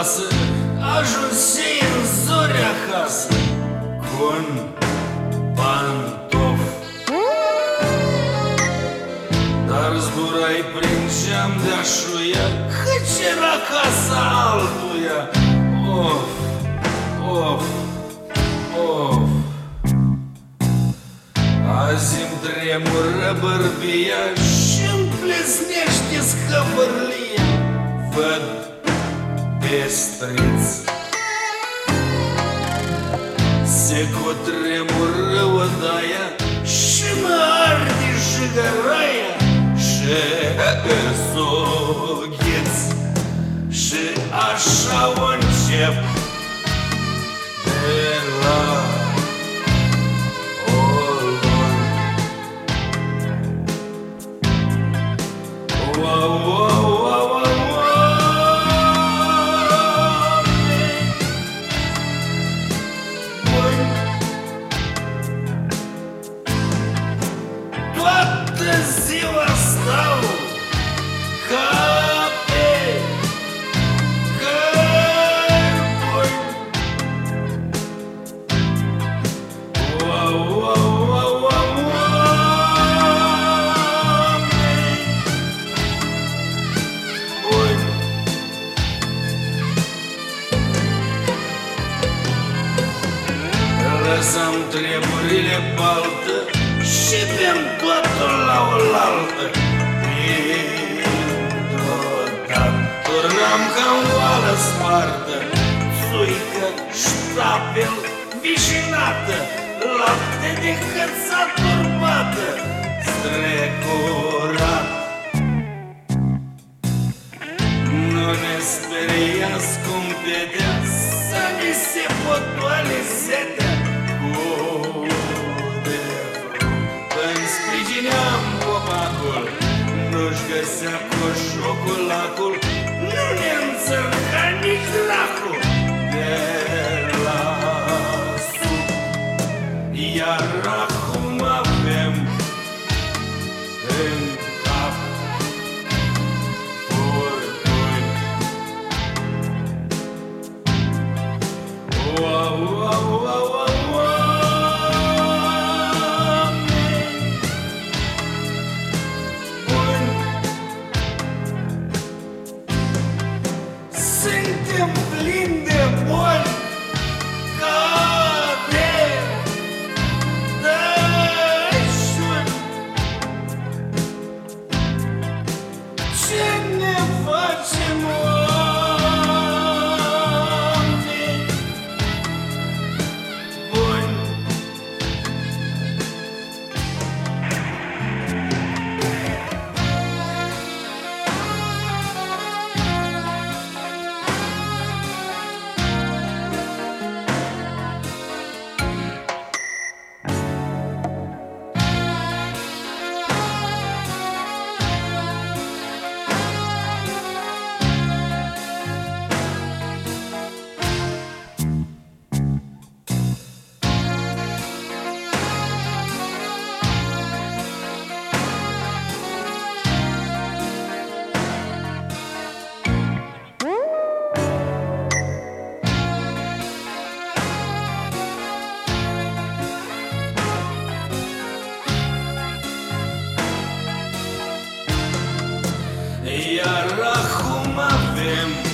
lasă, ajunsei în zori acasă cu-n pantof. Dar zburai prin geam de-așuia, căci era casa altuia. Of, of, of. Azi-mi tremură bărbia și-mi plesnește scăvârlia. Văd pestriț, se cutremură odaia și mă arde jigăraia și s-o gheț. Și așa o încep de la toată ziua stau ca pe cărbuni. Lăsam treburile baltă și bem totul la oaltă. Deodată turnam ca-n oală spartă, țuică, ștapel, vișinată, lapte de hăța turbată, strecurat. Nu ne speria, scumpedea, să ni se potoale setea. Sprigineam copacul, nu-și găsea coșocul lacul, nu ne înțărca nici dracul de la sub. Iar acum avem în cap furtuni. Wow, wow, wow, wow. Suntem plini de boli ca de dășuni. Ce ne facem, oameni buni? Iar acum avem